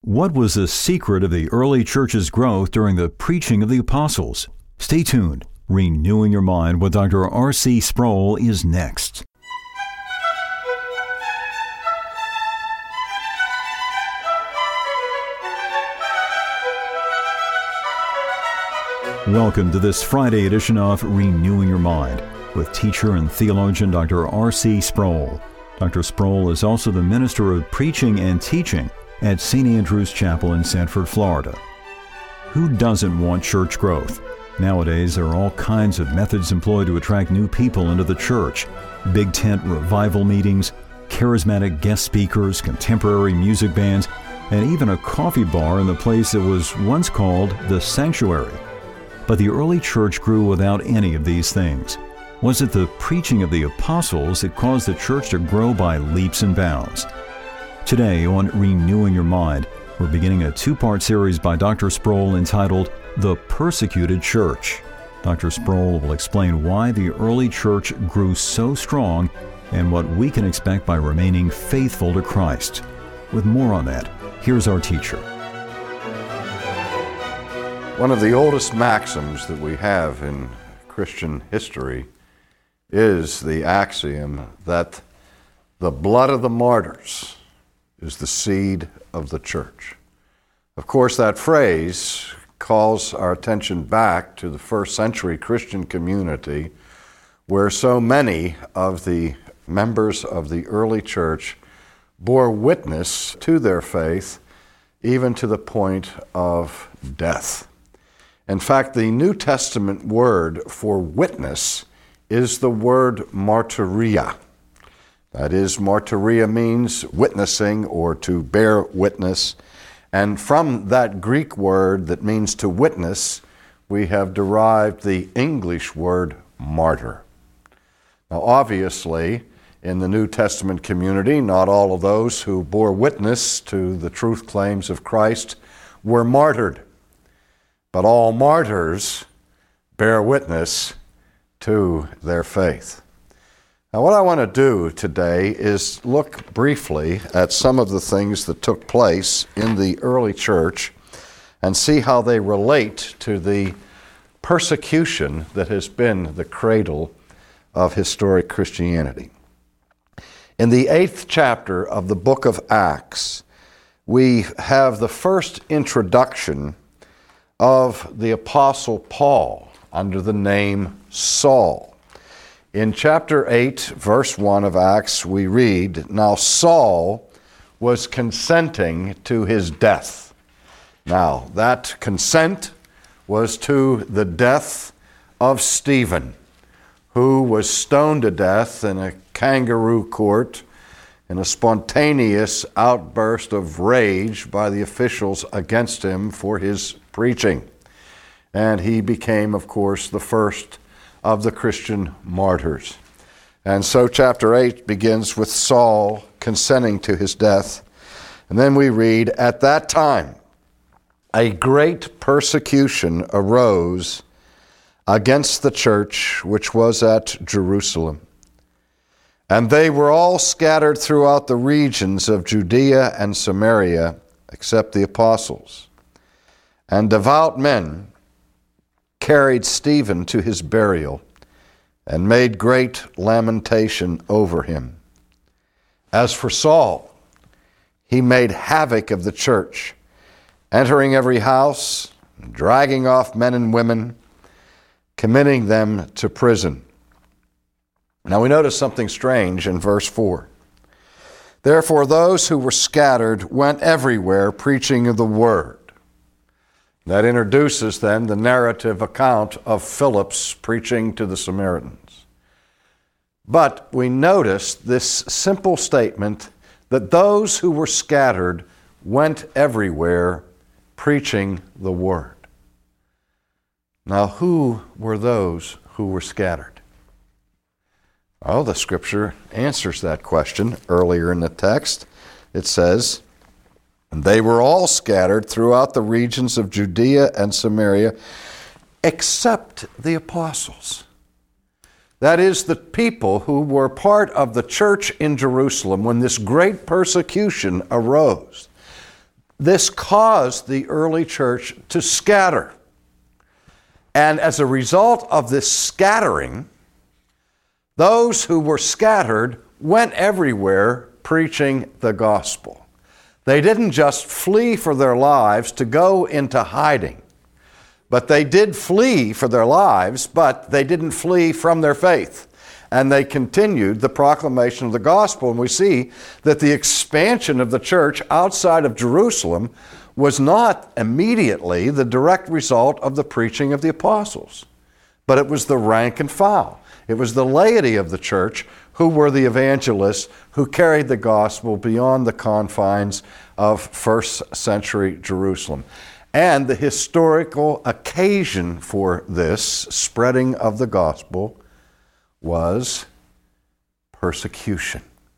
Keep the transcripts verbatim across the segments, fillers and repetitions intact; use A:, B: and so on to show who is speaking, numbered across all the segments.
A: What was the secret of the early church's growth during the preaching of the apostles? Stay tuned. Renewing Your Mind with Doctor R C Sproul is next. Welcome to this Friday edition of Renewing Your Mind with teacher and theologian Doctor R C Sproul. Doctor Sproul is also the minister of preaching and teaching at Saint Andrew's Chapel in Sanford, Florida. Who doesn't want church growth? Nowadays, there are all kinds of methods employed to attract new people into the church. Big tent revival meetings, charismatic guest speakers, contemporary music bands, and even a coffee bar in the place that was once called the Sanctuary. But the early church grew without any of these things. Was it the preaching of the apostles that caused the church to grow by leaps and bounds? Today on Renewing Your Mind, we're beginning a two-part series by Doctor Sproul entitled The Persecuted Church. Doctor Sproul will explain why the early church grew so strong and what we can expect by remaining faithful to Christ. With more on that, here's our teacher.
B: One of the oldest maxims that we have in Christian history is the axiom that the blood of the martyrs is the seed of the church. Of course, that phrase calls our attention back to the first century Christian community, where so many of the members of the early church bore witness to their faith, even to the point of death. In fact, the New Testament word for witness is the word martyria. That is, martyria means witnessing or to bear witness. And from that Greek word that means to witness, we have derived the English word martyr. Now, obviously, in the New Testament community, not all of those who bore witness to the truth claims of Christ were martyred. But all martyrs bear witness to their faith. Now, what I want to do today is look briefly at some of the things that took place in the early church and see how they relate to the persecution that has been the cradle of historic Christianity. In the eighth chapter of the book of Acts, we have the first introduction of the Apostle Paul under the name Saul. In chapter eight, verse one of Acts, we read, "Now Saul was consenting to his death." Now, that consent was to the death of Stephen, who was stoned to death in a kangaroo court in a spontaneous outburst of rage by the officials against him for his preaching. And he became, of course, the first of the Christian martyrs. And so chapter eight begins with Saul consenting to his death. And then we read, "At that time, a great persecution arose against the church which was at Jerusalem. And they were all scattered throughout the regions of Judea and Samaria, except the apostles. And devout men carried Stephen to his burial, and made great lamentation over him. As for Saul, he made havoc of the church, entering every house, dragging off men and women, committing them to prison." Now we notice something strange in verse four. "Therefore those who were scattered went everywhere preaching of the word." That introduces then the narrative account of Philip's preaching to the Samaritans. But we notice this simple statement that those who were scattered went everywhere preaching the word. Now, who were those who were scattered? Well, the scripture answers that question earlier in the text. It says, "And they were all scattered throughout the regions of Judea and Samaria, except the apostles." That is, the people who were part of the church in Jerusalem when this great persecution arose. this caused the early church to scatter. And as a result of this scattering, those who were scattered went everywhere preaching the gospel. They didn't just flee for their lives to go into hiding, but they did flee for their lives, but they didn't flee from their faith. And they continued the proclamation of the gospel. And we see that the expansion of the church outside of Jerusalem was not immediately the direct result of the preaching of the apostles, but it was the rank and file. It was the laity of the church who were the evangelists who carried the gospel beyond the confines of first century Jerusalem. And the historical occasion for this spreading of the gospel was persecution.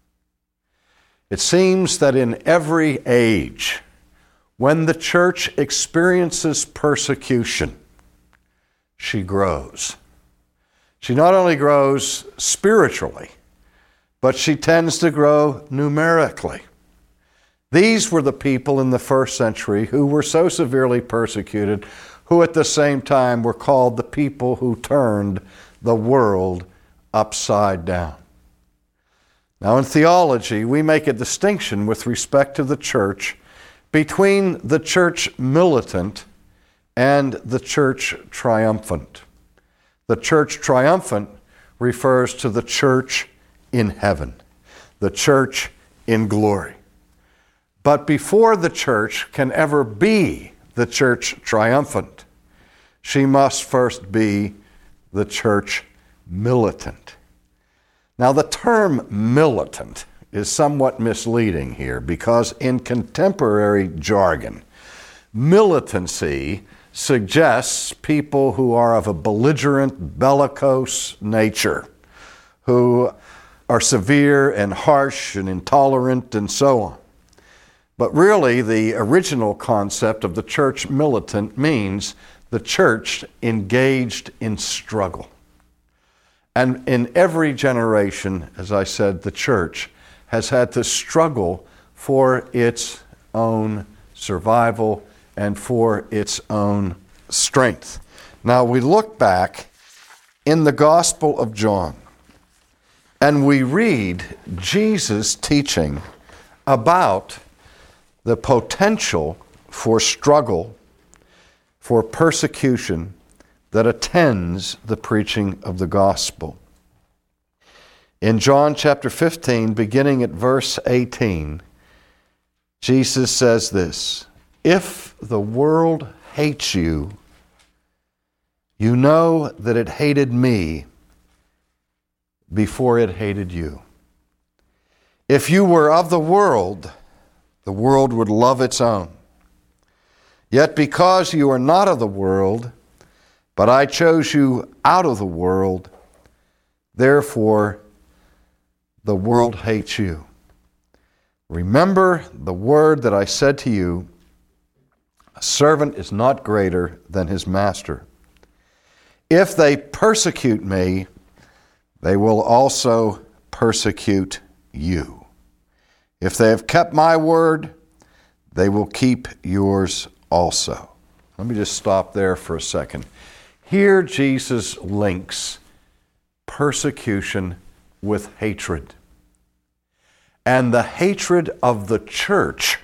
B: It seems that in every age, when the church experiences persecution, she grows. She not only grows spiritually, but she tends to grow numerically. These were the people in the first century who were so severely persecuted, who at the same time were called the people who turned the world upside down. Now, in theology, we make a distinction with respect to the church between the church militant and the church triumphant. The church triumphant refers to the church in heaven, the church in glory. But before the church can ever be the church triumphant, she must first be the church militant. Now, the term militant is somewhat misleading here because in contemporary jargon, militancy suggests people who are of a belligerent, bellicose nature, who are severe and harsh and intolerant and so on. But really, the original concept of the church militant means the church engaged in struggle. And in every generation, as I said, the church has had to struggle for its own survival and for its own strength. Now we look back in the Gospel of John and we read Jesus teaching about the potential for struggle, for persecution that attends the preaching of the gospel. In John chapter fifteen, beginning at verse eighteen, Jesus says this, "If the world hates you, you know that it hated me before it hated you. If you were of the world, the world would love its own. Yet because you are not of the world, but I chose you out of the world, therefore the world hates you. Remember the word that I said to you, a servant is not greater than his master. If they persecute me, they will also persecute you. If they have kept my word, they will keep yours also." Let me just stop there for a second. Here Jesus links persecution with hatred. And the hatred of the church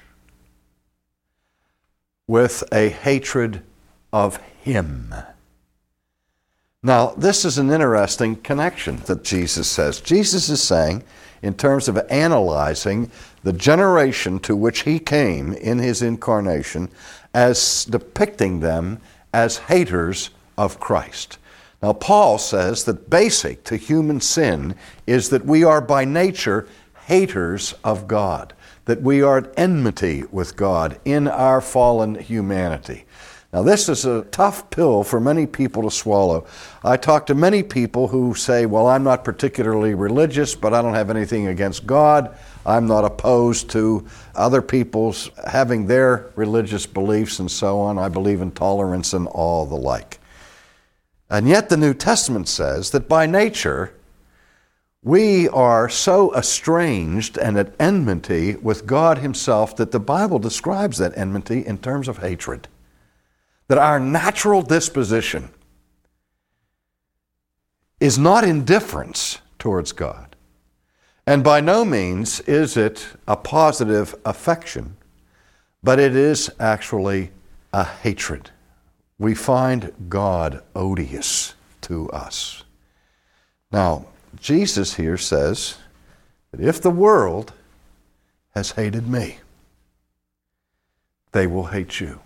B: with a hatred of him. Now, this is an interesting connection that Jesus says. Jesus is saying, in terms of analyzing the generation to which he came in his incarnation, as depicting them as haters of Christ. Now, Paul says that basic to human sin is that we are by nature haters of God, that we are at enmity with God in our fallen humanity. Now, this is a tough pill for many people to swallow. I talk to many people who say, well, I'm not particularly religious, but I don't have anything against God. I'm not opposed to other people's having their religious beliefs and so on. I believe in tolerance and all the like. And yet the New Testament says that by nature, We are so estranged and at enmity with God Himself that the Bible describes that enmity in terms of hatred. That our natural disposition is not indifference towards God. And by no means is it a positive affection, but it is actually a hatred. We find God odious to us. Now, Jesus here says that if the world has hated me, they will hate you.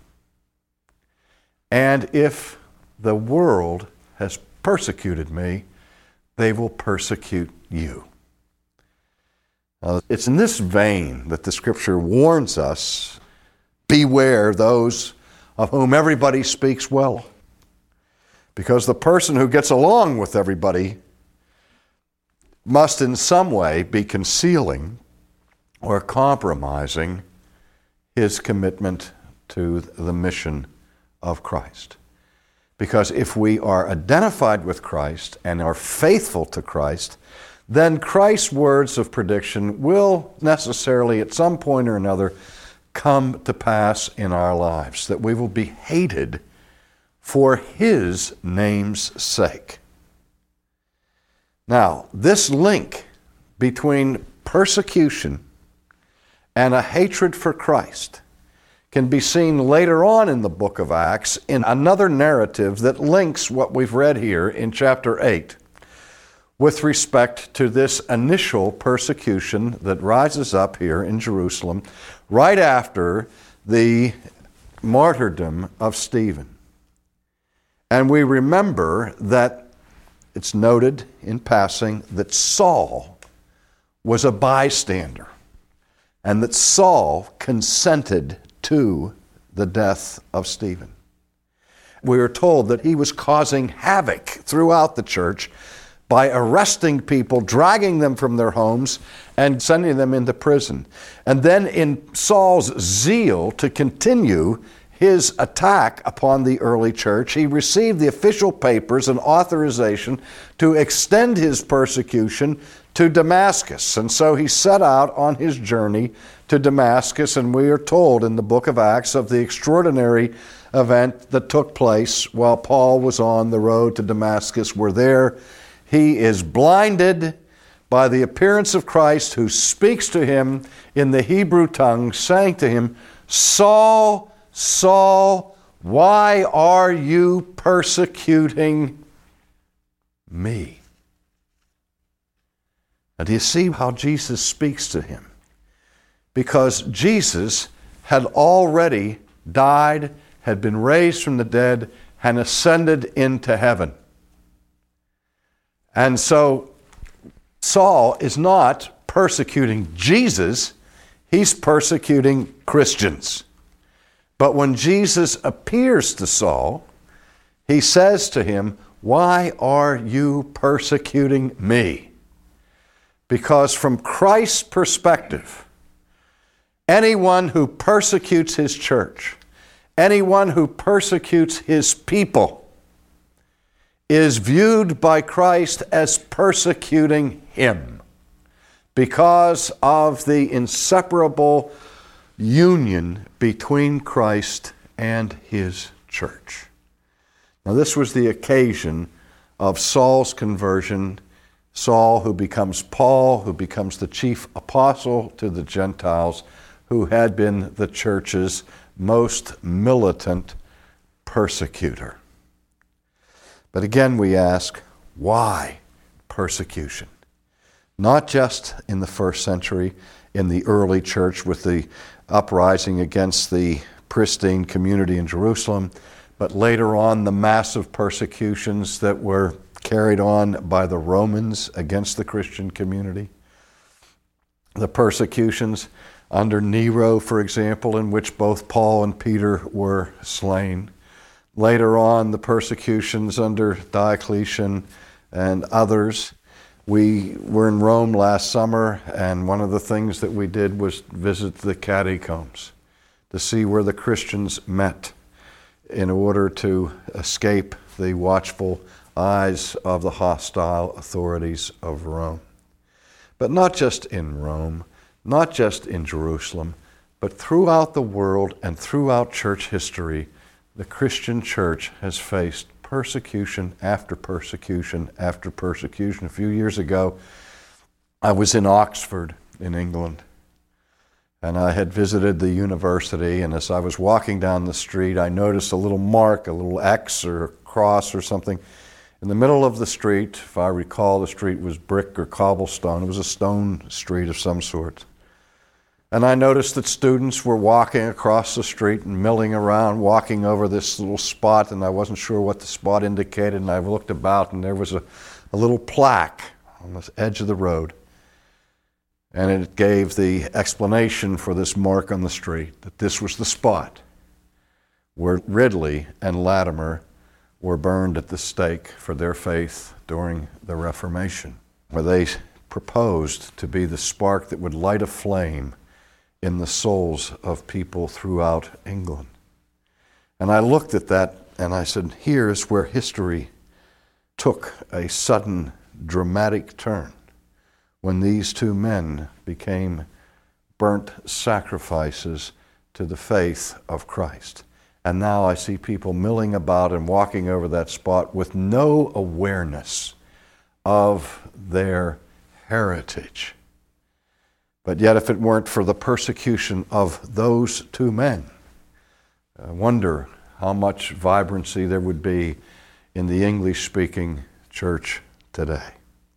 B: And if the world has persecuted me, they will persecute you. Now, it's in this vein that the Scripture warns us, beware those of whom everybody speaks well. Because the person who gets along with everybody must in some way be concealing or compromising his commitment to the mission of Christ. Because if we are identified with Christ and are faithful to Christ, then Christ's words of prediction will necessarily at some point or another come to pass in our lives, that we will be hated for His name's sake. Now, this link between persecution and a hatred for Christ can be seen later on in the book of Acts in another narrative that links what we've read here in chapter eight with respect to this initial persecution that rises up here in Jerusalem right after the martyrdom of Stephen. And we remember that it's noted in passing that Saul was a bystander and that Saul consented to the death of Stephen. We are told that he was causing havoc throughout the church by arresting people, dragging them from their homes, and sending them into prison. And then in Saul's zeal to continue his attack upon the early church, he received the official papers and authorization to extend his persecution to Damascus. And so he set out on his journey to Damascus, and we are told in the book of Acts of the extraordinary event that took place while Paul was on the road to Damascus, where there he is blinded by the appearance of Christ, who speaks to him in the Hebrew tongue, saying to him, "Saul, Saul, why are you persecuting me?" And do you see how Jesus speaks to him? Because Jesus had already died, had been raised from the dead, and ascended into heaven. And so Saul is not persecuting Jesus, he's persecuting Christians. But when Jesus appears to Saul, he says to him, "Why are you persecuting me?" Because from Christ's perspective, anyone who persecutes his church, anyone who persecutes his people, is viewed by Christ as persecuting him because of the inseparable union between Christ and his church. Now, this was the occasion of Saul's conversion. Saul, who becomes Paul, who becomes the chief apostle to the Gentiles, who had been the church's most militant persecutor. But again, we ask, why persecution? Not just in the first century, in the early church with the uprising against the pristine community in Jerusalem, but later on the massive persecutions that were carried on by the Romans against the Christian community. The persecutions under Nero, for example, in which both Paul and Peter were slain. Later on, the persecutions under Diocletian and others. We were in Rome last summer, and one of the things that we did was visit the catacombs to see where the Christians met in order to escape the watchful eyes of the hostile authorities of Rome. But not just in Rome, not just in Jerusalem, but throughout the world and throughout church history, the Christian church has faced persecution after persecution after persecution. A few years ago, I was in Oxford in England, and I had visited the university, and as I was walking down the street, I noticed a little mark, a little X or a cross or something in the middle of the street. If I recall, the street was brick or cobblestone. It was a stone street of some sort. And I noticed that students were walking across the street and milling around, walking over this little spot, and I wasn't sure what the spot indicated, and I looked about, and there was a, a little plaque on the edge of the road. And it gave the explanation for this mark on the street, that this was the spot where Ridley and Latimer were burned at the stake for their faith during the Reformation, where they proposed to be the spark that would light a flame in the souls of people throughout England. And I looked at that and I said, here's where history took a sudden dramatic turn, when these two men became burnt sacrifices to the faith of Christ. And now I see people milling about and walking over that spot with no awareness of their heritage. But yet, if it weren't for the persecution of those two men, I wonder how much vibrancy there would be in the English-speaking church today.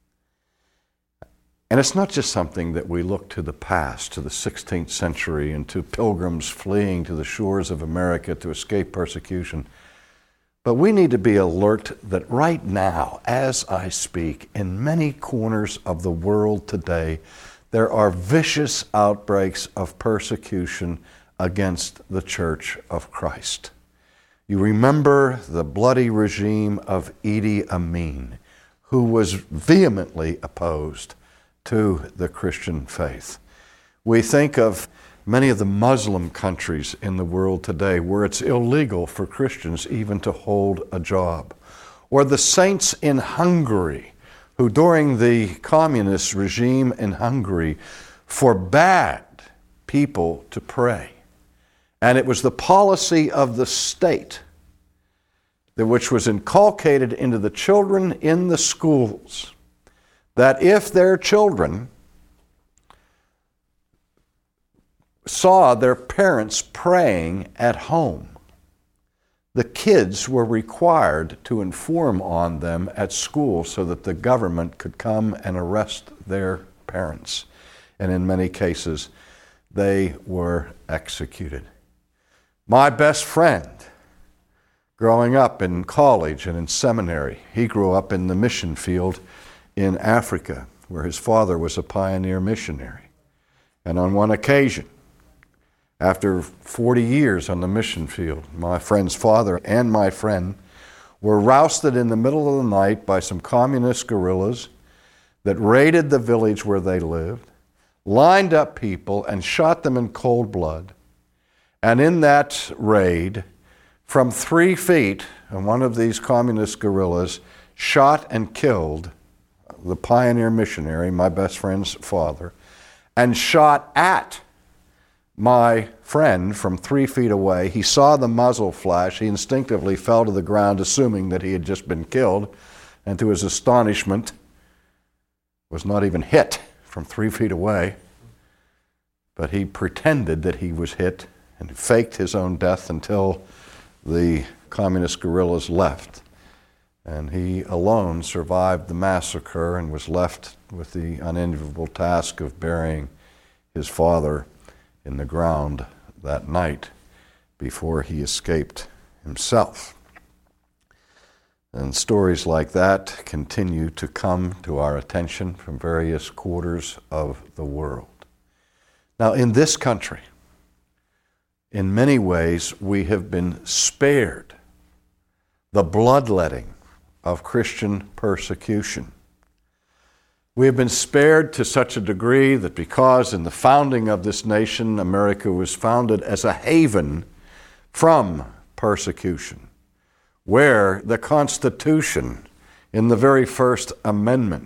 B: And it's not just something that we look to the past, to the sixteenth century, and to pilgrims fleeing to the shores of America to escape persecution. But we need to be alert that right now, as I speak, in many corners of the world today, there are vicious outbreaks of persecution against the Church of Christ. You remember the bloody regime of Idi Amin, who was vehemently opposed to the Christian faith. We think of many of the Muslim countries in the world today where it's illegal for Christians even to hold a job. Or the saints in Hungary, who during the communist regime in Hungary forbade people to pray. And it was the policy of the state that which was inculcated into the children in the schools, that if their children saw their parents praying at home, the kids were required to inform on them at school so that the government could come and arrest their parents. And in many cases, they were executed. My best friend, growing up in college and in seminary, he grew up in the mission field in Africa, where his father was a pioneer missionary. And on one occasion, after forty years on the mission field, my friend's father and my friend were rousted in the middle of the night by some communist guerrillas that raided the village where they lived, lined up people and shot them in cold blood. And in that raid, from three feet, one of these communist guerrillas shot and killed the pioneer missionary, my best friend's father, and shot at my friend from three feet away. He saw the muzzle flash. He instinctively fell to the ground, assuming that he had just been killed, and to his astonishment, was not even hit from three feet away. But he pretended that he was hit and faked his own death until the communist guerrillas left. And he alone survived the massacre and was left with the unenviable task of burying his father in the ground that night before he escaped himself. And stories like that continue to come to our attention from various quarters of the world. Now, in this country, in many ways, we have been spared the bloodletting of Christian persecution. We have been spared to such a degree that because in the founding of this nation, America was founded as a haven from persecution, where the Constitution, in the very first amendment,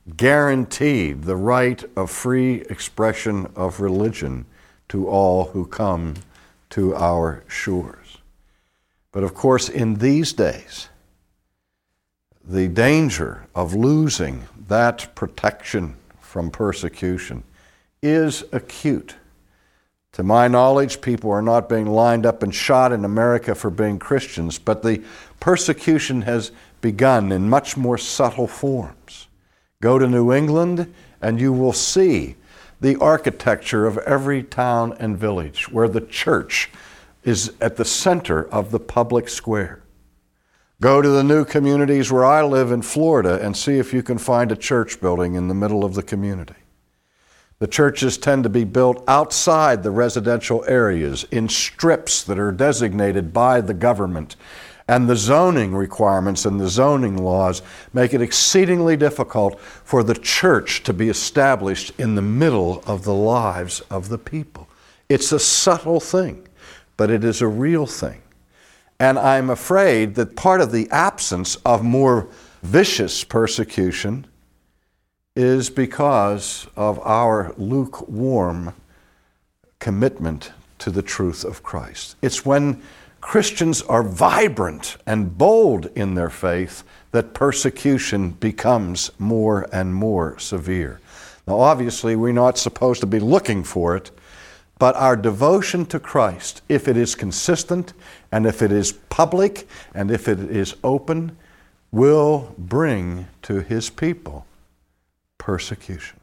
B: guaranteed the right of free expression of religion to all who come to our shores. But of course, in these days, the danger of losing that protection from persecution is acute. To my knowledge, people are not being lined up and shot in America for being Christians, but the persecution has begun in much more subtle forms. Go to New England and you will see the architecture of every town and village where the church is at the center of the public square. Go to the new communities where I live in Florida and see if you can find a church building in the middle of the community. The churches tend to be built outside the residential areas in strips that are designated by the government. And the zoning requirements and the zoning laws make it exceedingly difficult for the church to be established in the middle of the lives of the people. It's a subtle thing, but it is a real thing. And I'm afraid that part of the absence of more vicious persecution is because of our lukewarm commitment to the truth of Christ. It's when Christians are vibrant and bold in their faith that persecution becomes more and more severe. Now, obviously, we're not supposed to be looking for it, but our devotion to Christ, if it is consistent and if it is public and if it is open, will bring to His people persecution.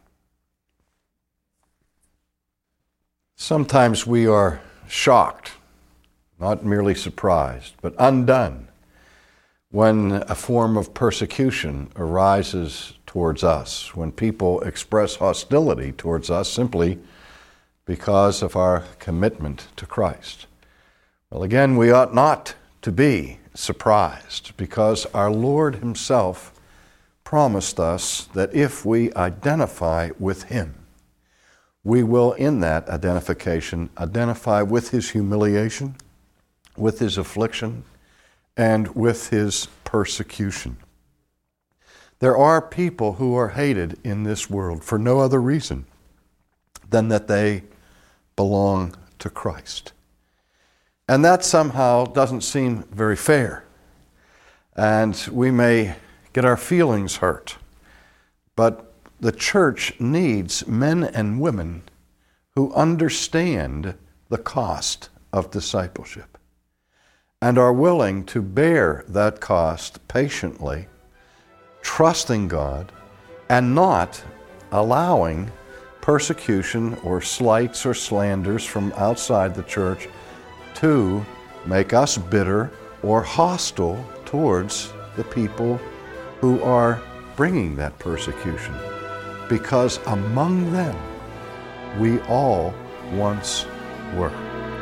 B: Sometimes we are shocked, not merely surprised, but undone when a form of persecution arises towards us, when people express hostility towards us simply because of our commitment to Christ. Well, again, we ought not to be surprised because our Lord Himself promised us that if we identify with Him, we will in that identification identify with His humiliation, with His affliction, and with His persecution. There are people who are hated in this world for no other reason than that they belong to Christ. And that somehow doesn't seem very fair. And we may get our feelings hurt. But the church needs men and women who understand the cost of discipleship and are willing to bear that cost patiently, trusting God, and not allowing persecution or slights or slanders from outside the church to make us bitter or hostile towards the people who are bringing that persecution, because among them we all once were.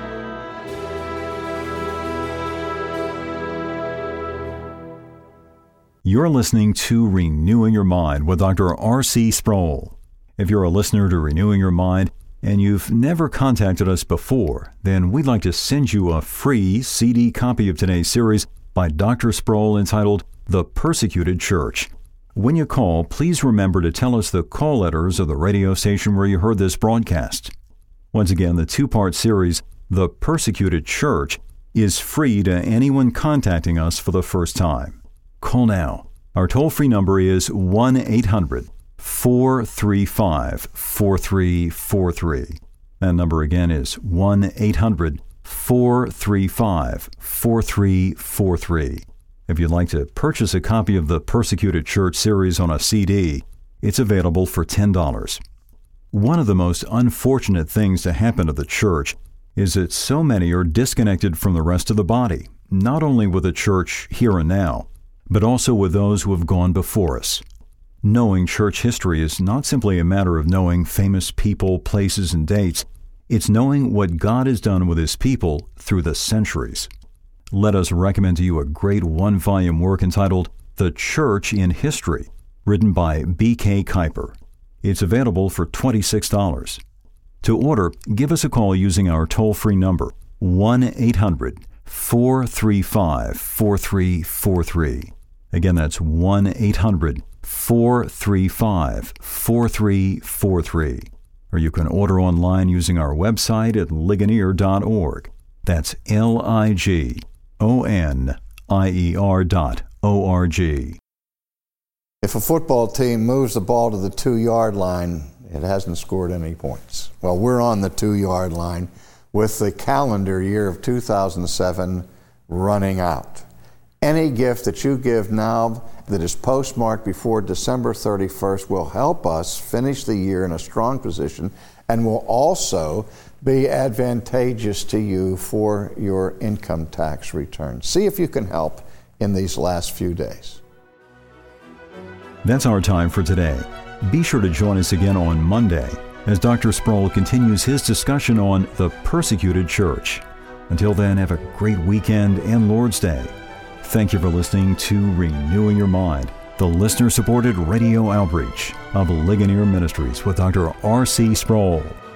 A: You're listening to Renewing Your Mind with Doctor R C Sproul. If you're a listener to Renewing Your Mind and you've never contacted us before, then we'd like to send you a free C D copy of today's series by Doctor Sproul entitled The Persecuted Church. When you call, please remember to tell us the call letters of the radio station where you heard this broadcast. Once again, the two-part series, The Persecuted Church, is free to anyone contacting us for the first time. Call now. Our toll-free number is one eight hundred four three five four three four three. That number again is one eight hundred four three five four three four three. If you'd like to purchase a copy of the Persecuted Church series on a C D, it's available for ten dollars. One of the most unfortunate things to happen to the church is that so many are disconnected from the rest of the body, not only with the church here and now, but also with those who have gone before us. Knowing church history is not simply a matter of knowing famous people, places, and dates. It's knowing what God has done with His people through the centuries. Let us recommend to you a great one-volume work entitled The Church in History, written by B K Kuyper. It's available for twenty-six dollars. To order, give us a call using our toll-free number, one eight hundred four three five four three four three. Again, that's one eight hundred four three five four three four three. Or you can order online using our website at ligonier dot org. That's L I G O N I E R dot O R G.
C: If a football team moves the ball to the two-yard line, it hasn't scored any points. Well, we're on the two-yard line with the calendar year of two thousand seven running out. Any gift that you give now that is postmarked before December thirty-first will help us finish the year in a strong position and will also be advantageous to you for your income tax return. See if you can help in these last few days.
A: That's our time for today. Be sure to join us again on Monday as Doctor Sproul continues his discussion on the persecuted church. Until then, have a great weekend and Lord's Day. Thank you for listening to Renewing Your Mind, the listener-supported radio outreach of Ligonier Ministries with Doctor R C Sproul.